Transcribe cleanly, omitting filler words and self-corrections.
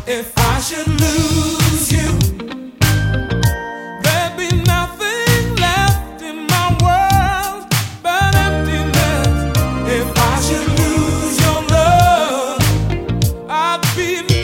If I should lose you, there'd be nothing left in my world but emptiness. If I should lose your love, I'd be